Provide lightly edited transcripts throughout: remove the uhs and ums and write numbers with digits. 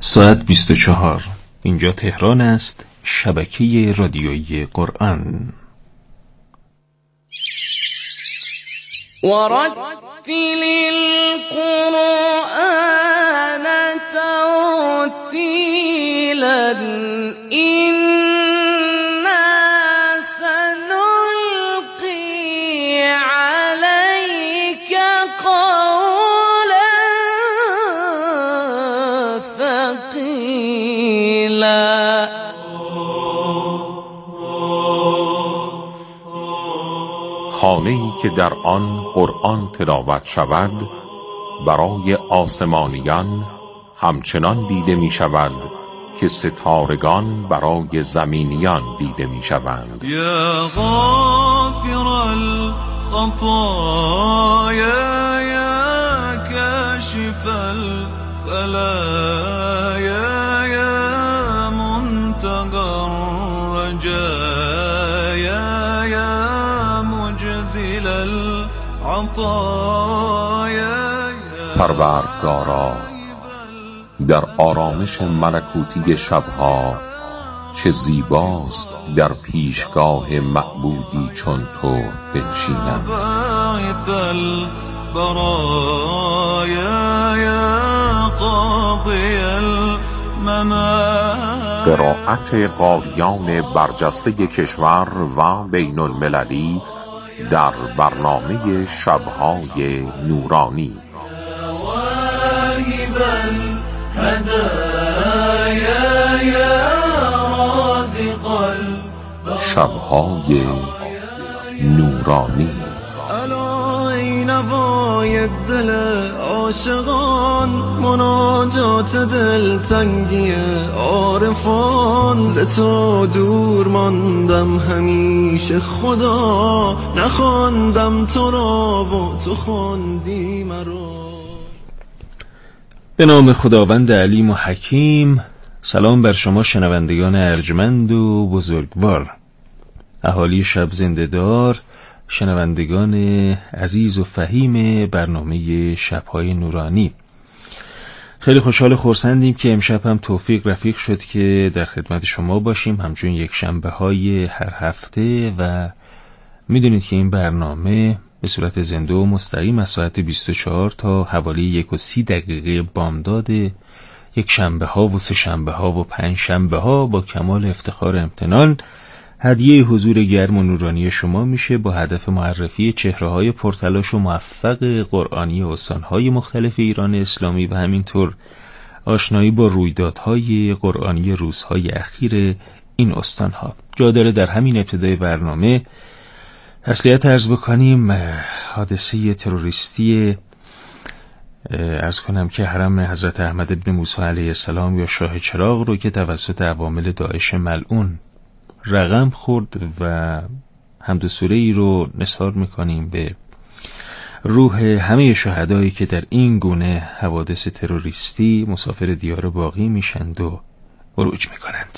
ساعت 24. اینجا تهران است، شبکه رادیویی قرآن. ورتل القرآن ترتیلا إنا سنلقي عليك قولا ثقيلا. خانه‌ای که در آن قرآن تلاوت شود برای آسمانیان همچنان دیده می شود که ستارگان برای زمینیان دیده می شوند. یا غافر الخطایا یا کاشف البلایا یا منتقى الرجایا یا مجزل العطایا. پروردگارا، در آرامش ملکوتی شبها چه زیباست در پیشگاه معبودی چون تو بنشینم. قرائت قاریان برجسته کشور و بین المللی در برنامه شبهای نورانی. شبهای نورانی. الا ای نوای دل عاشقان، مناجات دلتنگی عارفان. ز تو دور ماندم همیشه خدا، نخواندم تو را و تو خواندی مرا. به نام خداوند علیم و حکیم. سلام بر شما شنوندگان ارجمند و بزرگوار، اهالی شب زنده‌دار، شنوندگان عزیز و فهیم برنامه شب‌های نورانی. خیلی خوشحال و خرسندیم که امشب هم توفیق رفیق شد که در خدمت شما باشیم، همچون یک شنبه‌های هر هفته. و میدونید که این برنامه به صورت زنده و مستقیم از ساعت 24 تا حوالی 1:30 بامداد یک شنبه ها و سه شنبه ها و پنج شنبه ها با کمال افتخار امتنان هدیه حضور گرم و نورانی شما میشه، با هدف معرفی چهره‌های پرتلاش و موفق قرآنی استان‌های مختلف ایران اسلامی و همینطور آشنایی با رویدادهای قرآنی روزهای اخیر این استان‌ها. جا داره در همین ابتدای برنامه تسلیت عرض بکنیم حادثه تروریستی عرض کنم که حرم حضرت احمد ابن موسی علیه السلام یا شاه چراغ رو که توسط عوامل داعش ملعون رقم خورد و حمد و سوره ای رو نثار میکنیم به روح همه شهدایی که در این گونه حوادث تروریستی مسافر دیار باقی میشند و عروج میکنند.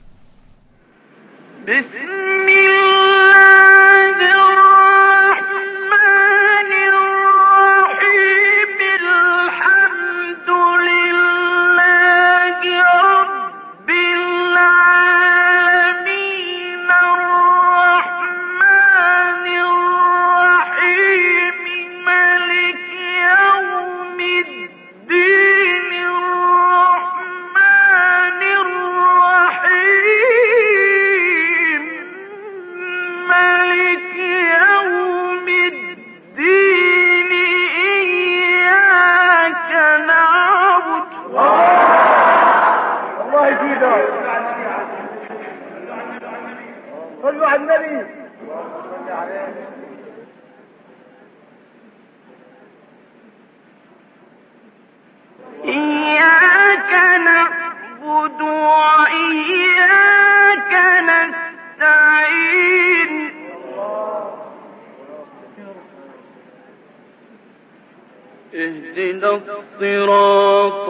اهدنا الصراط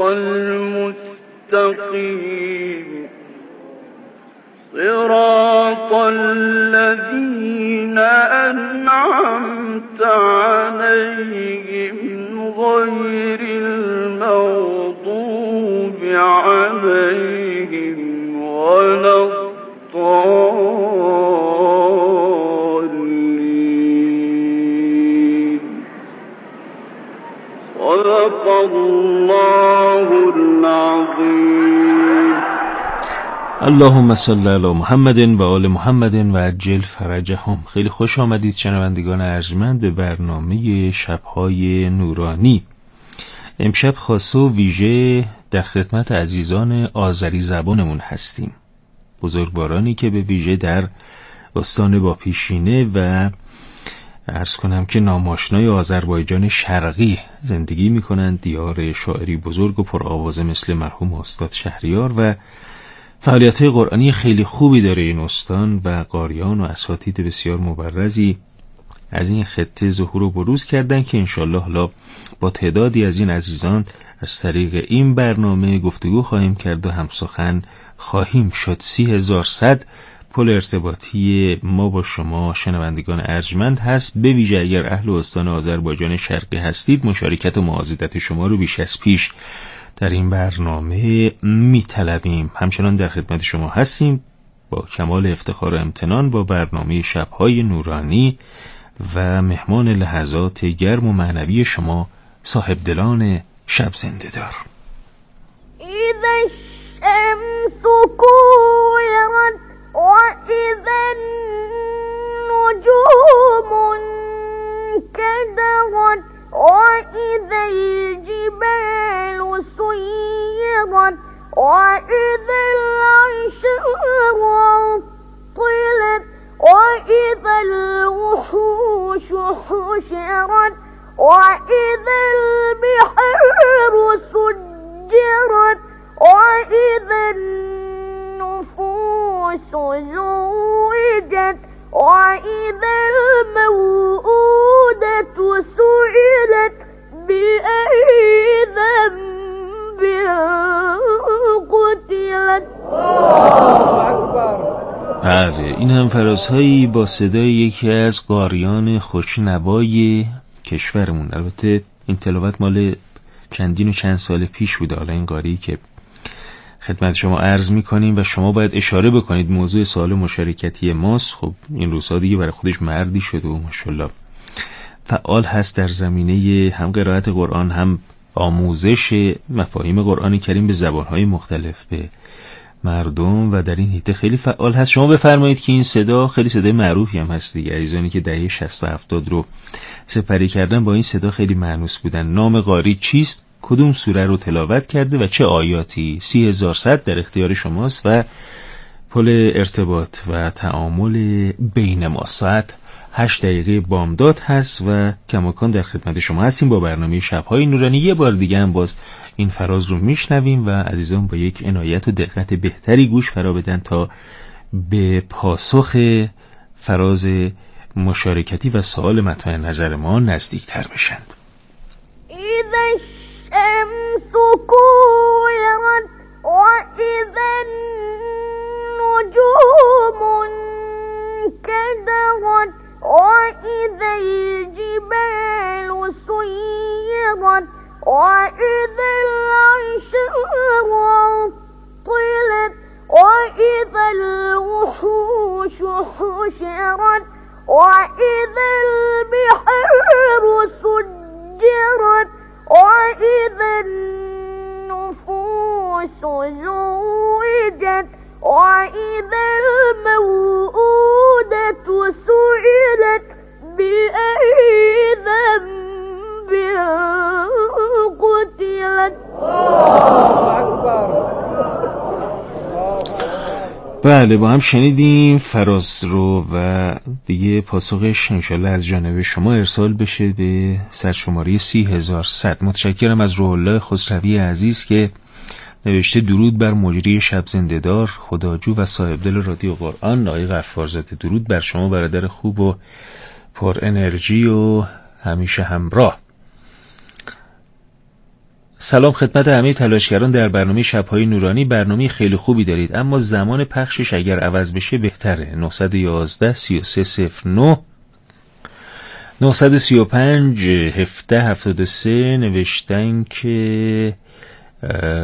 المستقيم صراط الذين أنعمت عليهم غير المغضوب عليهم صدق الله العظیم. اللهم صل علی محمد و آل محمد و عجل فرجهم. خیلی خوش آمدید شنوندگان ارجمند به برنامه شب‌های نورانی. امشب خاص و ویژه در خدمت عزیزان آذری زبانمون هستیم، بزرگوارانی که به ویژه در استان باپیشینه و عرض کنم که ناماشنای آذربایجان شرقی زندگی میکنند، دیار شاعری بزرگ و پرآوازه مثل مرحوم استاد شهریار و فعالیت‌های قرآنی خیلی خوبی داره این استان و قاریان و اساتید بسیار مبرزی از این خطه ظهور و بروز کردن که انشالله حالا با تعدادی از این عزیزان از طریق این برنامه گفتگو خواهیم کرد و همسخن خواهیم شد. 30,100 پل ارتباطی ما با شما شنوندگان ارجمند هست. به ویژه اگر اهل استان آذربایجان شرقی هستید مشارکت و معاضدت شما رو بیش از پیش در این برنامه میطلبیم. همچنان در خدمت شما هستیم با کمال افتخار و امتنان با برنامه شب‌های نورانی و مهمان لحظات گرم و معنوی شما صاحب دلان شب زنده دار. اذا الشمس كورت واذا النجوم انكدرت واذا الجبال سيرت واذا العشار عطلت واذا الوحوش حشرت واذا البحار سجرت واذا النفوس زوجت واذا الموءودة سئلت بأي ذنب قتلت. بله، این هم فرازهایی با صدای یکی از قاریان خوشنوای کشورمون. البته این تلاوت مال چندین و چند سال پیش بوده. حالا این قاری که خدمت شما عرض میکنیم و شما باید اشاره بکنید موضوع سوال مشارکتی ماست. خب این روزها دیگه برای خودش مردی شده و ماشاءالله فعال هست در زمینه هم قرائت قرآن هم آموزش مفاهیم قرآن کریم به زبانهای مختلف به مردم و در این حیطه خیلی فعال هست. شما بفرمایید که این صدا خیلی صدای معروفی هم هست دیگه. عزیزانی که دهه 60 و 70 رو سپری کردن با این صدا خیلی مانوس بودن. نام قاری چیست؟ کدوم سوره رو تلاوت کرده و چه آیاتی؟ 30,100 در اختیار شماست و پل ارتباط و تعامل بین ما. ساعت 8 دقیقه بامداد هست و کماکان در خدمت شما هستیم با برنامه شب‌های نورانی. یه بار دیگه هم باز این فراز رو میشنویم و عزیزان با یک عنایت و دقت بهتری گوش فرا بدن تا به پاسخ فراز مشارکتی و سوال مطمئن نظر ما نزدیکتر بشند. اذا الشمس كورت واذا النجوم انكدرت واذا الجبال سيرت واذا العشار عطلت واذا الوحوش حشرت واذا البحار سجرت واذا النفوس زوجت واذا الموءودة سئلت بأي ذنب قتلت. بله، با هم شنیدیم فراز رو و دیگه پاسخش انشالله از جانب شما ارسال بشه به سرشماره 30,100. متشکرم از روح الله خسروی عزیز که نوشته درود بر مجری شب زنده دار، خداجو و صاحب دل رادیو قرآن آقای غفارزاده. درود بر شما برادر خوب و پر انرژی و همیشه همراه. سلام خدمت همه تلاشگران در برنامه شب‌های نورانی. برنامه خیلی خوبی دارید اما زمان پخشش اگر عوض بشه بهتره. 911 3309 935 1773 نوشتن که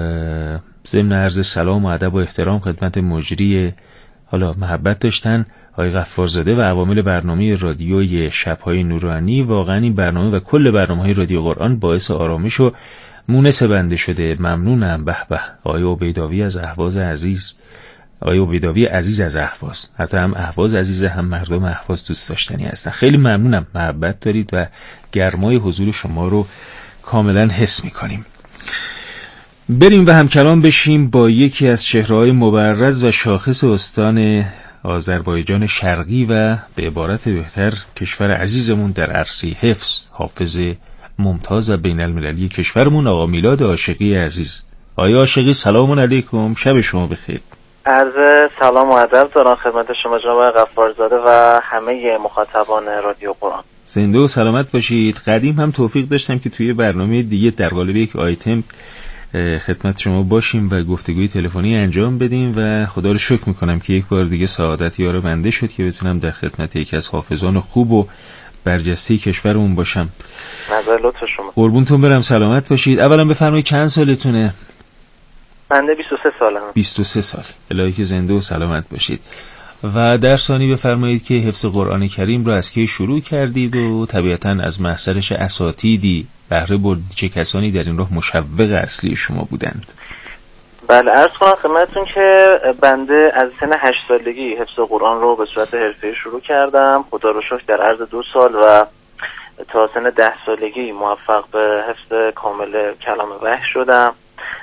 ضمن عرض سلام و ادب و احترام خدمت مجری، حالا محبت داشتن، آقای غفارزاده و عوامل برنامه رادیوی شب‌های نورانی. واقعا این برنامه و کل برنامه‌های رادیو قرآن باعث آرامش و مونس بنده شده. ممنونم. به به. آقای عبیداوی از اهواز عزیز، آقای عبیداوی عزیز از اهواز، حتی هم اهواز عزیزه هم مردم اهواز دوست داشتنی هستن. خیلی ممنونم، محبت دارید و گرمای حضور شما رو کاملا حس می‌کنیم. بریم و همکلام بشیم با یکی از چهره‌های مبرز و شاخص استان آذربایجان شرقی و به عبارت بهتر کشور عزیزمون در عرصه حفظ، حافظ ممتاز و بین المللی کشورمون، آقا میلاد عاشقی عزیز. آقای عاشقی سلام علیکم، شب شما بخیر. عرض سلام و ادب دارم خدمت شما جناب غفارزاده و همه مخاطبان رادیو قرآن. زنده و سلامت باشید. قدیم هم توفیق داشتم که توی برنامه دیگه در قالب یک آیتم خدمت شما باشیم و گفتگوی تلفنی انجام بدیم و خدا رو شکر میکنم که یک بار دیگه سعادت یار بنده شد که بتونم در خدمت یکی از حافظان خوب و برجسته کشورمون باشم. نظر لطف شما. قربونتون برم، سلامت باشید. اولا بفرمایید چند سالتونه؟ بنده 23 سالم. 23 سال. الهی که زنده و سلامت باشید. و در ثانی بفرمایید که حفظ قرآن کریم رو از کی شروع کردید و طبیعتاً از محضرش اساتیدی بهره بردید؟ چه کسانی در این راه مشوق اصلی شما بودند؟ بله، عرض کنم خدمتتون که بنده از سن 8 سالگی حفظ قرآن رو به صورت حرفه‌ای شروع کردم. خدا رو شکر در عرض 2 سال و تا سن 10 سالگی موفق به حفظ کامل کلام وحی شدم.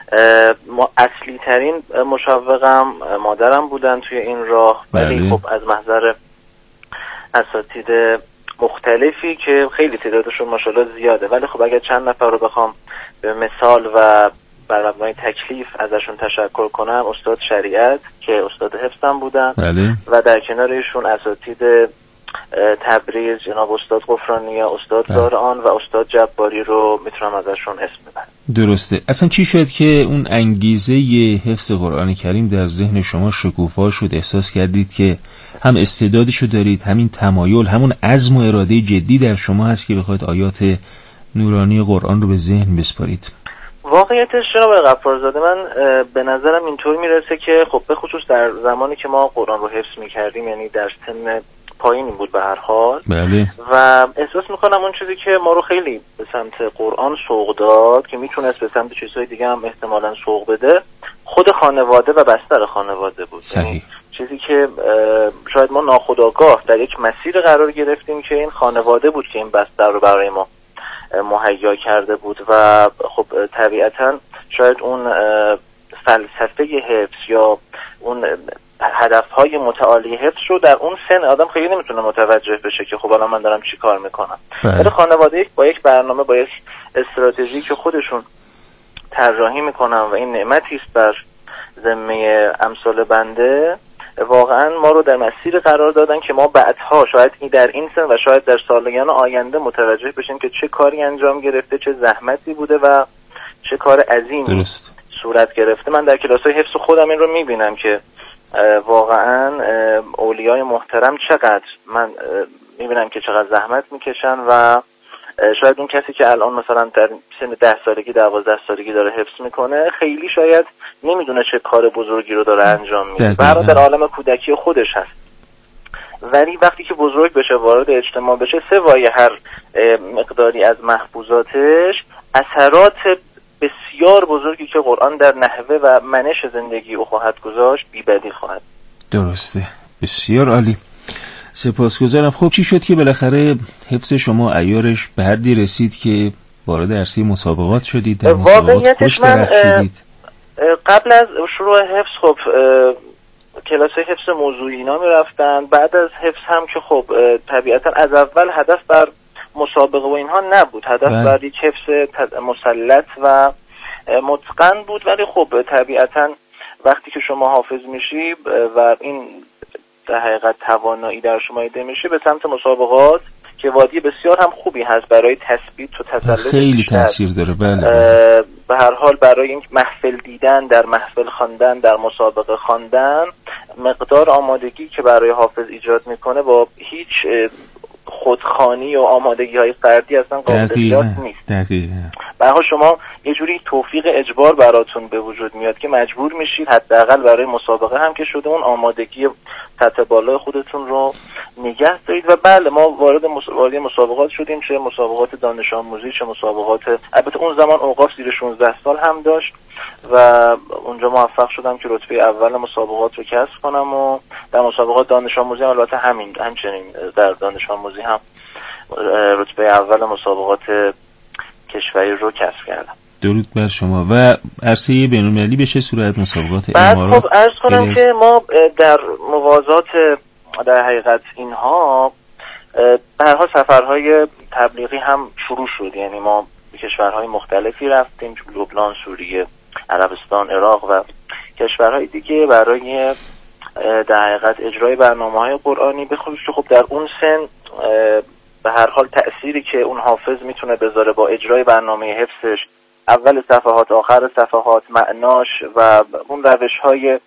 اصلی ترین مشوقم مادرم بودن توی این راه، ولی خب از محضر اساتید مختلفی که خیلی تعدادشون ماشاءالله زیاده، ولی خب اگر چند نفر رو بخوام به مثال و بر مبنای تکلیف ازشون تشکر کنم، استاد شریعت که استاد حفظم بودن و در کنار ایشون اساتید تبریز جناب استاد غفرانی، استاد زارعان و استاد جباری رو میتونم ازشون اسم ببرم. درسته. اصلا چی شد که اون انگیزه حفظ قرآن کریم در ذهن شما شکوفا شد؟ احساس کردید که هم استعدادشو دارید، همین تمایل، همون عزم و اراده جدی در شما هست که بخواید آیات نورانی قرآن رو به ذهن بسپارید؟ واقعیتش جناب غفارزاده، من به نظرم اینطور میرسه که خب به خصوص در زمانی که ما قرآن رو حفظ میکردیم، یعنی در سن پایینی بود به هر حال، بله، و احساس میکنم اون چیزی که ما رو خیلی به سمت قرآن سوق داد که میتونست به سمت چیزهای دیگه هم احتمالاً سوق بده، خود خانواده و بستر خانواده بود. صحیح. چیزی که شاید ما ناخودآگاه در یک مسیر قرار گرفتیم که این خانواده بود که این بستر رو برای ما مهیا کرده بود و خب طبیعتاً شاید اون فلسفه حفظ یا اون هدفهای متعالی حفظ رو در اون سن آدم خیلی نمیتونه متوجه بشه که خب الان من دارم چی کار میکنم. ولی خانواده با یک برنامه، با یک استراتژی که خودشون طراحی میکنن و این نعمتی است بر ذمه امثال بنده، واقعا ما رو در مسیر قرار دادن که ما بعدها شاید در این سن و شاید در سالگان آینده متوجه بشیم که چه کاری انجام گرفته، چه زحمتی بوده و چه کار عظیمی صورت گرفته. من در کلاس‌های حفظ خودم این رو میبینم که واقعا اولیای محترم چقدر من میبینم که چقدر زحمت میکشن و شاید اون کسی که الان مثلا در سن 10 سالگی 12 سالگی داره حفظ میکنه خیلی شاید نمیدونه چه کار بزرگی رو داره انجام میده، برای در عالم کودکی خودش هست، ولی وقتی که بزرگ بشه، وارد اجتماع بشه، سوای هر مقداری از محفوظاتش، اثرات بسیار بزرگی که قرآن در نحوه و منش زندگی او خواهد گذاشت بی‌بدیل خواهد. درسته، بسیار عالی، سپاسگزارم. خب چی شد که بالاخره حفظ شما عیارش به حدی رسید که وارد عرصه مسابقات شدید؟ در مسابقات خوش درخشیدید. قبل از شروع حفظ خب کلاس حفظ موضوعی اینا میرفتن، بعد از حفظ هم که خب طبیعتا از اول هدف بر مسابقه و اینها نبود، هدف بر یک حفظ مسلط و متقن بود، ولی خب طبیعتا وقتی که شما حافظ میشی و این در حقیقت توانایی در شما ایده میشه به سمت مسابقات که وادی بسیار هم خوبی هست برای تثبیت و تسلط، خیلی تاثیر داره. بله. به هر حال برای این محفل دیدن، در محفل خواندن، در مسابقه خواندن، مقدار آمادگی که برای حافظ ایجاد میکنه با هیچ خودخوانی و آمادگی‌های فردی اصلا قابل قیاس نیست. دقیقاً. برای شما یه جوری توفیق اجبار براتون به وجود میاد که مجبور میشید حداقل برای مسابقه هم که شده اون آمادگی سطح بالای خودتون رو نگه دارید. و بله ما وارد مسابقات شدیم، چه مسابقات دانش آموزی چه مسابقات، البته اون زمان اوقاف زیر 16 سال هم داشت و اونجا موفق شدم که رتبه اول مسابقات رو کسب کنم و در مسابقات دانش آموزی هم البته همچنین در دانش آموزی هم رتبه اول مسابقات کشوری رو کسب کردم. درود بر شما. و عرصه بین‌المللی به چه صورت مسابقات امارات؟ بعد خب عرض کنم که ما در موازات در حقیقت اینها به هر حال سفرهای تبلیغی هم شروع شد، یعنی ما به کشورهای مختلفی رفتیم، لبنان، سوریه، عربستان، عراق و کشورهای دیگه برای در حقیقت اجرای برنامه‌های قرآنی، به خصوص خب در اون سن به هر حال تأثیری که اون حافظ میتونه بذاره با اجرای برنامه حفظش، اول صفحات آخر صفحات، معناش و اون روش‌های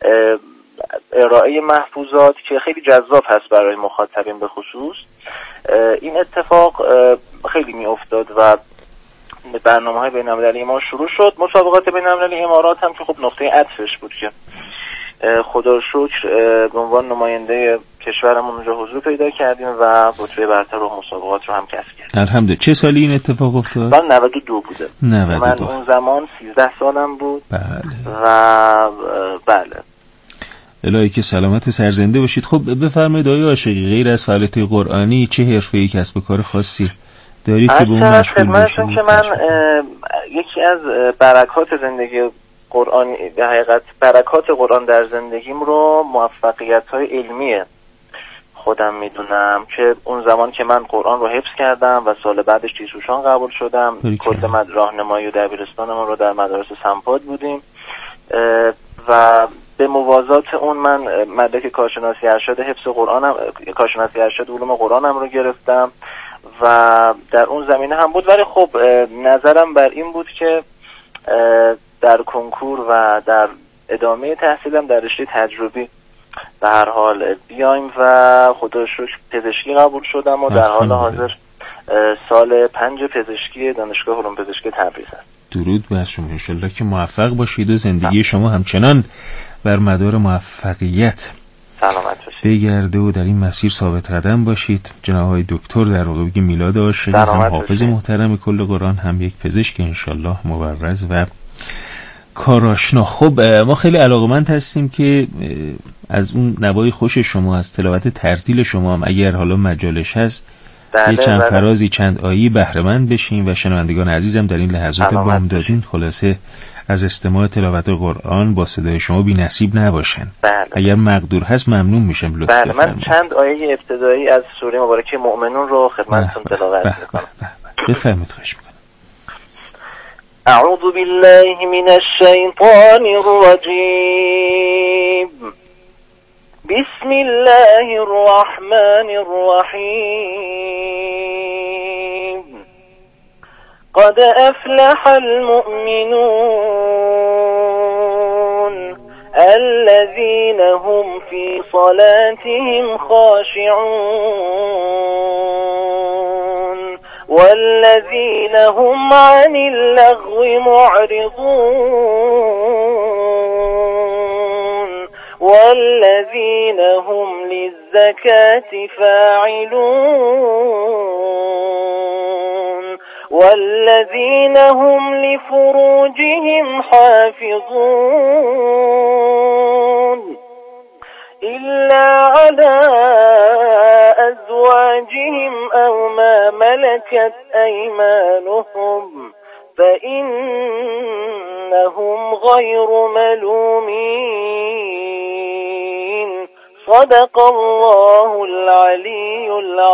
ارائه محفوظات که خیلی جذاب هست برای مخاطبین به خصوص، این اتفاق خیلی میافتاد و برنامه‌های بین‌المللی ما شروع شد. مسابقات بین‌المللی امارات هم که خب نقطه عطفش بود که خدا رو شکر به عنوان نماینده کشورمون اونجا حضور پیدا کردیم و رتبه برتر و مسابقات رو هم کسب کردیم. الحمدلله. چه سالی این اتفاق افتاد؟ من 92 بوده. 92. من اون زمان 13 سالم بود. بله. و بله. الهی که سلامت سرزنده باشید. خب بفرمایید آقای عاشقی، غیر از فعالیت قرآنی چه حرفه‌ای، کسب و کار خاصی دارید که به اون مشغول باشید؟ که من یکی از برکات زندگی قرآن، به حقیقت برکات قرآن در زندگیم رو موفقیت‌های علمی خودم میدونم که اون زمان که من قرآن رو حفظ کردم و سال بعدش تیزهوشان قبول شدم، کل راهنمایی و دبیرستانمون رو در مدارس سمپاد بودیم و به موازات اون من مدرک کارشناسی ارشد حفظ قرآنم، کارشناسی ارشد علوم قرآنم رو گرفتم و در اون زمینه هم بود. ولی خب نظرم بر این بود که در کنکور و در ادامه تحصیلم در رشته تجربی به هر حال بیایم و خدا شکر پزشکی قبول شدم و در حال حاضر سال 5 پزشکی دانشگاه علوم پزشکی تبریز است. درود بر شما، انشالله که موفق باشید و زندگی شما همچنان بر مدار موفقیت سلامت باشید بگرده و در این مسیر ثابت قدم باشید. جناب آقای دکتر در واقع بگیم میلاد عاشقی، هم حافظ محترم کل قرآن، هم یک پزشک انشالله مبرز و کارآشنا. خب ما خیلی علاقه‌مند هستیم که از اون نوای خوش شما، از تلاوت ترتیل شما هم اگر حالا مجالش هست یه چند فرازی، چند آیی بهره‌مند بشیم و شنوندگان عزیزم در این لحظات بامدادین خلاصه از استماع تلاوت قرآن با صدای شما بی نصیب نباشن. اگر مقدور هست ممنون میشم لطفاً. بله، من چند آیه ابتدایی از سوره مبارکه مؤمنون رو خدمتتون تلاوت می‌کنم. بفرمایید، خواهش می‌کنم. اعوذ بالله من الشیطان الرجیم. بسم الله الرحمن الرحیم. قد افلح المؤمنون الذين هم في صلاتهم خاشعون والذين هم عن اللغو معرضون والذين هم للزكاة فاعلون والذين هم لفروجهم حافظون إلا على أزواجهم أو ما ملكت أيمانهم فإنهم غير ملومين. صدق الله العلي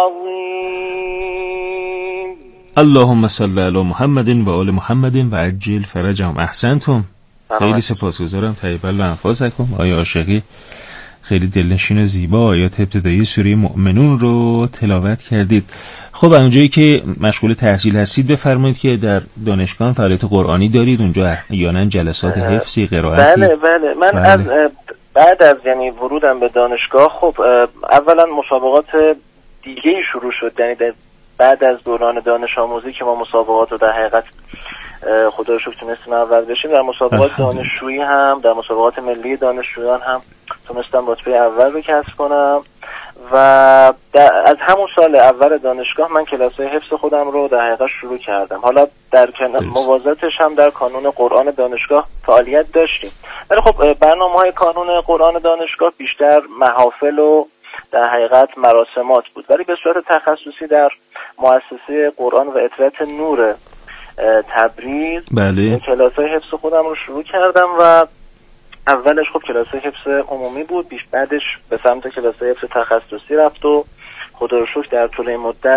العظيم. اللهم صل علی محمد و آل محمد و عجل فرجهم. احسنتم. خیلی سپاسگزارم. طیب الانفاسکم. آیه عاشقی خیلی دلنشین و زیبا آیات ابتدایی سوره مؤمنون رو تلاوت کردید. خب اونجایی که مشغول تحصیل هستید بفرمایید که در دانشگاه فعالیت قرآنی دارید اونجا احیانا جلسات حفظی، قرائتی؟ بله من از بعد از یعنی ورودم به دانشگاه خب اولا مسابقات دیگه‌ای شروع شد، یعنی بعد از دوران دانش آموزی که ما مسابقات رو در حقیقت خدا رو شکر تونستیم اول بشیم، در مسابقات دانشجویی هم، در مسابقات ملی دانشجویان هم تونستم رتبه اول رو کسب کنم و از همون سال اول دانشگاه من کلاس‌های حفظ خودم رو در حقیقت شروع کردم. حالا در موازاتش هم در کانون قرآن دانشگاه فعالیت داشتیم، ولی خب برنامه‌های کانون قرآن دانشگاه بیشتر محافل و در حقیقت مراسمات بود، ولی به صورت تخصصی در مؤسسه قرآن و اطلاعات نور تبریز بله کلاس‌های حفظ خودم رو شروع کردم و اولش خب کلاس‌های حفظ عمومی بود، بعدش به سمت کلاس‌های حفظ تخصصی رفت و خدا رو شکر در طول مدت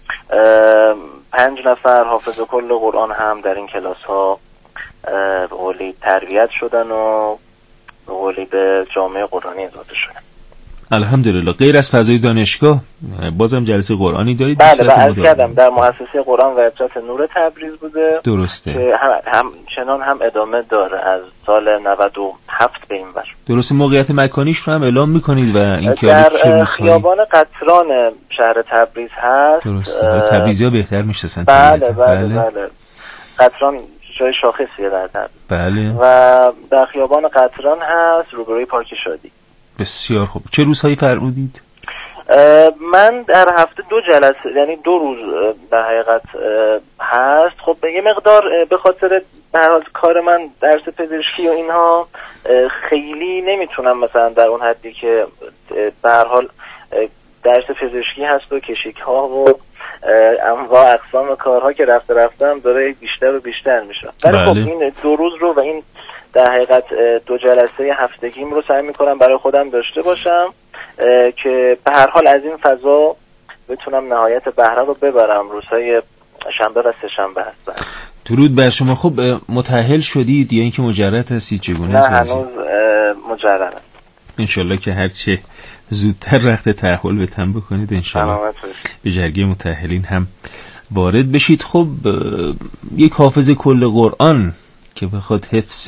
5 نفر حافظ کل قرآن هم در این کلاس‌ها به قولی تربیت شدن و به قولی به جامعه قرآنی اضافه شدن. الحمدلله. غیر از فضای دانشگاه بازم جلسه قرآنی دارید؟ بله عرض کردم در مؤسسه قرآن و اطلاعات نور تبریز بوده. درسته که همچنان هم ادامه داره از سال 97 به این ور. درسته. موقعیت مکانیش رو هم اعلام میکنید و این که در خیابان قطران شهر تبریز هست. درسته. تبریزی‌ها بهتر میشناسن. بله قطران جای شاخصیه در تبریز. بله. و در خیابان قطران هست روبروی پارک شادی. بسیار خوب. چه روزهایی فرمودید؟ من در هفته 2 جلسه، یعنی 2 روز در حقیقت هست. خب یه مقدار به خاطر به هر حال کار من درس پزشکی و اینها خیلی نمیتونم مثلا در اون حدی که به هر حال درس پزشکی هست و کشیک ها و انواع اقسام کارها که رفتم داره بیشتر و بیشتر میشه. ولی خب این 2 روز رو و این در حقیقت 2 جلسه هفتگیم رو سعی میکنم برای خودم داشته باشم که به هر حال از این فضا بتونم نهایت بهره رو ببرم. روزهای شنبه و سه شنبه هست. درود بر شما. خب متأهل شدید یا اینکه مجرد هستید؟ چگونه؟ نه هنوز مجردم. انشالله که هرچه زودتر رخت تأهل به تن بکنید انشالله به جرگه متأهلین هم وارد بشید. خب یک حافظ کل قرآن که بخواد حفظ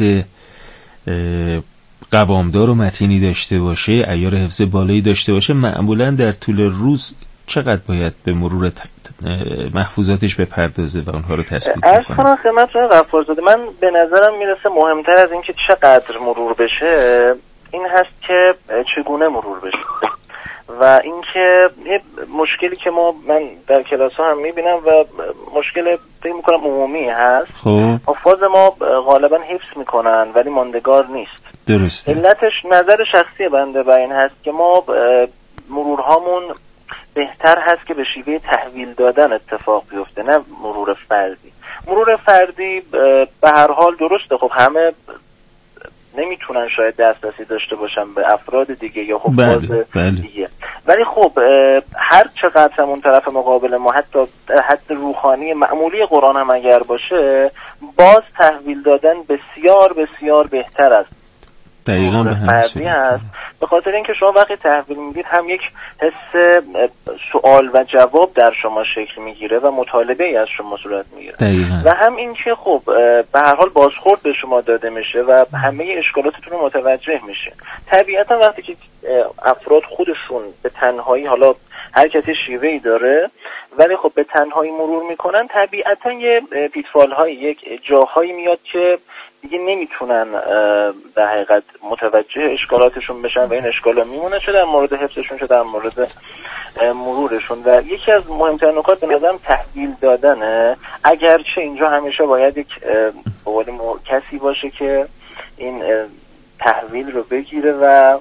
قوامدار و متینی داشته باشه، عیار حفظ بالایی داشته باشه، معمولا در طول روز چقدر باید به مرور محفوظاتش بپردازه و اونها رو تثبیت کنه؟ از کنم خدمتتون غفارزاده، من به نظرم میرسه مهمتر از این که چقدر مرور بشه این هست که چگونه مرور بشه و اینکه یه مشکلی که من در کلاس ها هم میبینم و مشکل فکر میکنم عمومی هست. خب حفاظ ما غالبا حفظ میکنن ولی ماندگار نیست. درسته. علتش نظر شخصی بنده و این هست که ما مرورهامون بهتر هست که به شیوه تحویل دادن اتفاق بیفته، نه مرور فردی. مرور فردی به هر حال درسته، خب همه نمیتونن شاید دسترسی داشته باشن به افراد دیگه یا حفاظ دیگه، ولی خب هر چقدر همون طرف مقابل ما حتی حد روحانی معمولی قرآن هم اگر باشه، باز تحویل دادن بسیار بسیار بهتر است. دقیقاً به همین هست. به خاطر اینکه شما وقتی تحویل میدید هم یک حس سوال و جواب در شما شکل میگیره و مطالبه ای از شما صورت میگیره و هم اینکه خب به هر حال بازخورد به شما داده میشه و همه اشکالاتتون رو متوجه میشه. طبیعتا وقتی که افراد خودشون به تنهایی، حالا هر کسی شیوه‌ای داره ولی خب به تنهایی مرور میکنن، طبیعتا یه پیتفال های یک جاهایی میاد که دیگه نمیتونن در حقیقت متوجه اشکالاتشون بشن و این اشکالا میمونه، چه در مورد حفظشون چه در مورد مرورشون. و یکی از مهمترین نکات به نظرم تحویل دادنه، اگرچه اینجا همیشه باید یک کسی باشه که این تحویل رو بگیره و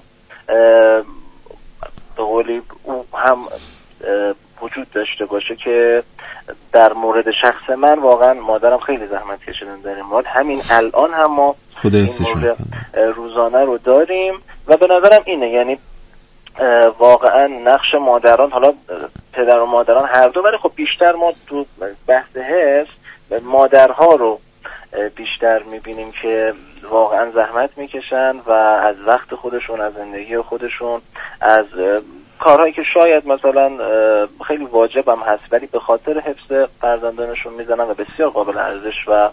به قولی او هم وجود داشته باشه که در مورد شخص من واقعا مادرم خیلی زحمت کشیدن در این مورد. همین الان هم ما این مورد روزانه رو داریم و به نظرم اینه، یعنی واقعا نقش مادران، حالا پدر و مادران هر دو، ولی خب بیشتر ما تو بحث حفظ مادرها رو بیشتر میبینیم که واقعا زحمت میکشن و از وقت خودشون، از زندگی خودشون، از کارهایی که شاید مثلا خیلی واجب هم هست ولی به خاطر حفظ فرزندانشون میزنن و بسیار قابل ارزش و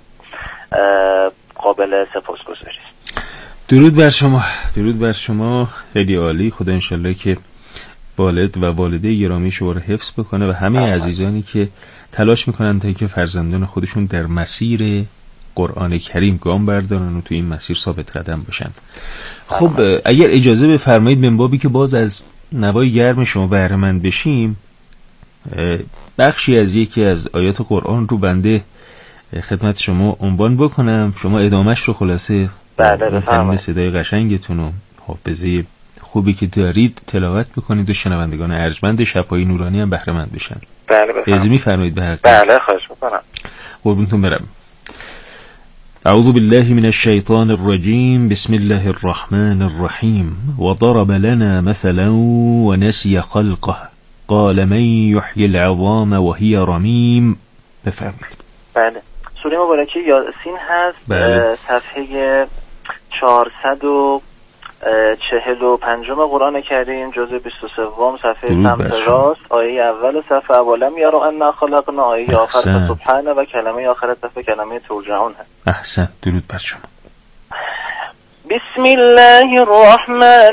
قابل سپاسگزاری است. درود بر شما، درود بر شما، خیلی عالی. خدا انشالله که والد و والده گرامی شما رو حفظ بکنه و همه عزیزانی که تلاش میکنن تا اینکه فرزندان خودشون در مسیر قرآن کریم گام بردارن و تو این مسیر ثابت قدم باشن. خب اگر اجازه بفرمایید من بابی که باز از نوای گرم شما بهره مند بشیم، بخشی از یکی از آیات قرآن رو بنده خدمت شما عنوان بکنم، شما ادامهش رو خلاصه با صدای قشنگتون و حافظه خوبی که دارید تلاوت بکنید و شنوندگان ارجمند شب‌های نورانی هم بهره مند بشن. بله بفرمایید. اجازه می‌فرمایید به حق؟ بله خواهش می‌کنم. قربونتون برم. اعوذ بالله من الشیطان الرجیم. بسم الله الرحمن الرحیم. وضرب لنا مثلا ونسي خلقه قال من يحيي العظام وهي رمیم. بفرمایید. بله. سوره مبارکه یاسین هست. بله. صفحه 445 قرآن کریم، جزء 23 صفحه سمت راست، آیه اول صفحه اولم یرا انا خلقنا، آیه آخر سبحانه و کلمه آخر صفحه کلمه ترجعون هست. احسن. درود بر شما. بسم الله الرحمن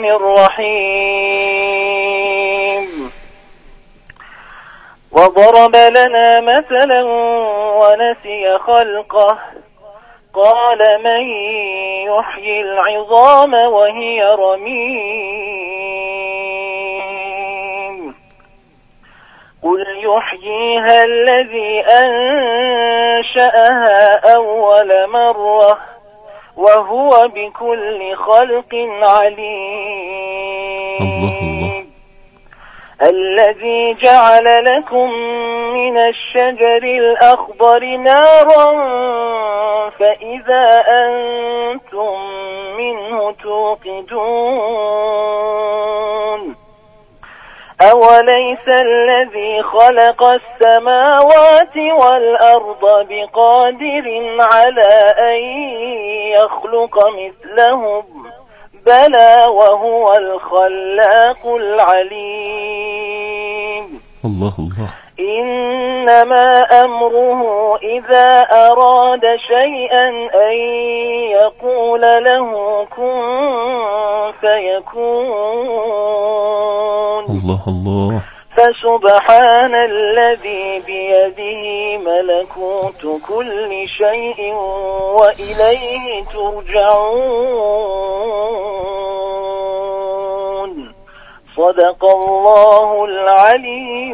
الرحیم. وضرب لنا مثلا ونسي خلقه قال من يحيي العظام وهي رميم قل يحييها الذي أنشأها أول مرة وهو بكل خلق عليم. الله. الذي جعل لكم من الشجر الأخضر نارا فإذا أنتم منه توقدون أوليس الذي خلق السماوات والأرض بقادر على أن يخلق مثلهم بلى وهو الخلاق العليم. الله الله. إنما أمره إذا أراد شيئا أن يقول له كن فيكون. الله الله. فسبحان الذي بيده ملكوت كل شيء وإليه ترجعون. صدق الله العلي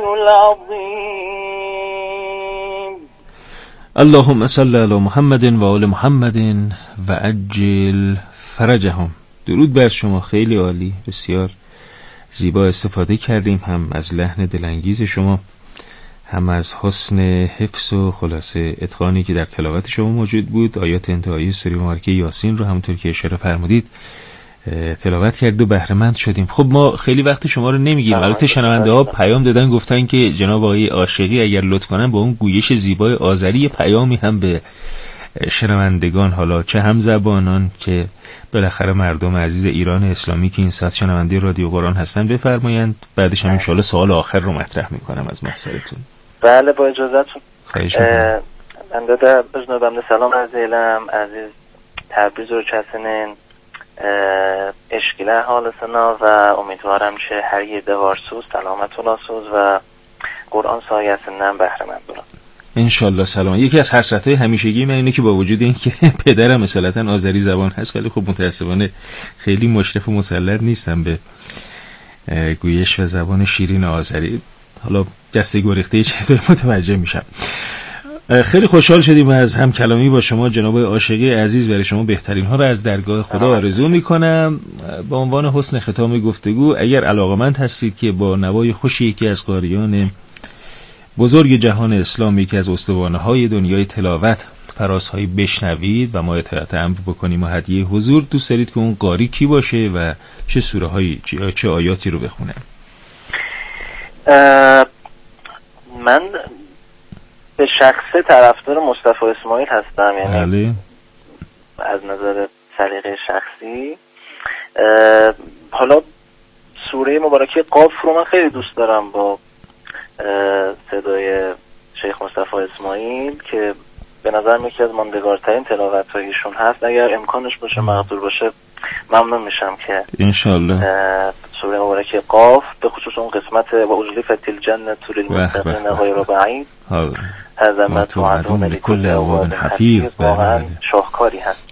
العظيم. اللهم صل علی محمد و آل محمد و عجل فرجهم. درود بر شما. خیلی عالی، بسیار زیبا استفاده کردیم، هم از لحن دلانگیز شما، هم از حسن حفظ و خلاصه اتقانی که در تلاوت شما موجود بود. آیات انتهایی سوره مبارکه یاسین رو همونطور که اشاره فرمودید تلاوت کرد و بهره مند شدیم. خب ما خیلی وقت شما رو نمیگیم. البته شنونده ها پیام دادن، گفتن که جناب آقای عاشقی اگر لطف کنن با اون گویش زیبای آذری پیامی هم به شنوندگان، حالا چه هم زبانان که بالاخره مردم عزیز ایران اسلامی که این ساعت شنونده رادیو قرآن هستن بفرمایند. بعدش هم ان شاءالله سوال آخر رو مطرح میکنم از محضرتون. بله با اجازهتون. خواهش میکنم. بنده در بنده سلام عرض ایلم عزیز تبریز رو چسنین اشکیله حالسنا و امیدوارم که هر یه دوارسوز سلامتون آسوز و قرآن سایتنن بهره مند برم انشالله. سلام. یکی از حسرت‌های همیشگی من اینه که با وجود این که پدرم اصالتا آذری زبان هست، ولی خب متأسفانه خیلی مشرف و مسلط نیستم به گویش و زبان شیرین آذری. حالا دسته گریخته چیزایی متوجه میشم. خیلی خوشحال شدیم از هم کلامی با شما جناب عاشقی عزیز. برای شما بهترین ها رو از درگاه خدا آرزو میکنم. با عنوان حسن ختام گفتگو اگر علاقمند هستید که با نوای خوشی یکی از قاریان بزرگ جهان اسلامی که از استوانه‌های دنیای تلاوت فرازهایی بشنوید و ما اطاعت امر بکنیم و هدیه حضور، دوست دارید که اون قاری کی باشه و چه سوره هایی چه آیاتی رو بخونه؟ من به شخص طرفدار مصطفی اسماعیل هستم، یعنی بله. از نظر سلیقه شخصی. حالا سوره مبارکه قاف رو من خیلی دوست دارم با صدای شیخ مصطفی اسماعیل که به نظر میاد که از ماندگارترین تلاوت‌هایشون هست. اگر امکانش باشه مقدور باشه ممنون میشم که انشالله سوره مبارکه قاف، به خصوص اون قسمت و ازلفت الجنة للمتقین غیر بعید، هذا ما توعدون لكل اواب حفیظ، واقعا شاهکاری هست.